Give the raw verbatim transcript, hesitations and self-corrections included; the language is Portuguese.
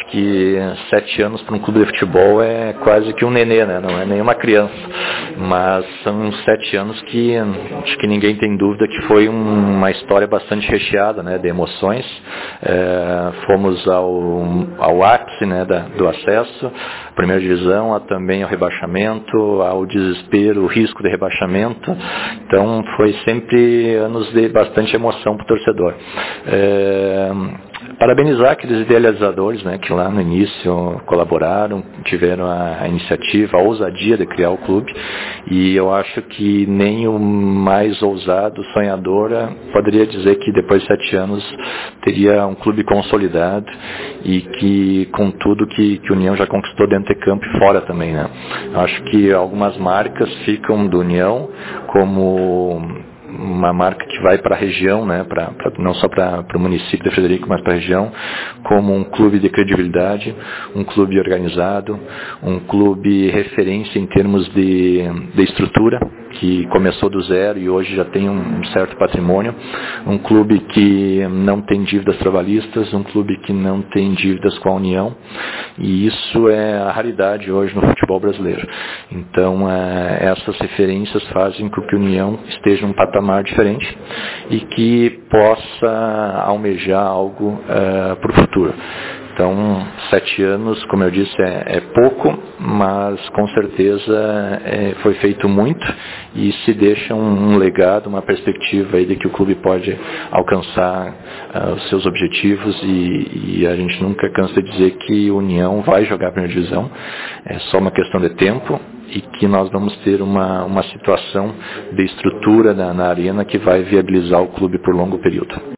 que sete anos para um clube de futebol é quase que um nenê, né? Não é nenhuma criança, mas são sete anos que acho que ninguém tem dúvida que foi um, uma história bastante recheada, né, de emoções. É, fomos ao, ao ápice, né, da, do acesso, primeira divisão, a, também ao rebaixamento, ao desespero, o risco de rebaixamento. Então foi sempre anos de bastante emoção para o torcedor. É, parabenizar aqueles idealizadores, né, que lá no início colaboraram, tiveram a, a iniciativa, a ousadia de criar o clube, e eu acho que nem o mais ousado, sonhador, poderia dizer que depois de sete anos teria um clube consolidado e que com tudo que, que o União já conquistou dentro de campo e fora também, né. Eu acho que algumas marcas ficam do União como uma marca que vai para a região, né, pra, pra, não só para o município de Frederico, mas para a região, como um clube de credibilidade, um clube organizado, um clube referência em termos de, de estrutura, que começou do zero e hoje já tem um certo patrimônio, um clube que não tem dívidas trabalhistas, um clube que não tem dívidas com a União, e isso é a raridade hoje no futebol brasileiro. Então, é, essas referências fazem com que a União esteja num patamar diferente e que possa almejar algo uh, para o futuro. Então, sete anos, como eu disse, é, é pouco, mas com certeza é, foi feito muito e se deixa um, um legado, uma perspectiva aí de que o clube pode alcançar uh, os seus objetivos e, e a gente nunca cansa de dizer que a União vai jogar a primeira divisão, é só uma questão de tempo e que nós vamos ter uma, uma situação de estrutura na, na arena que vai viabilizar o clube por longo período.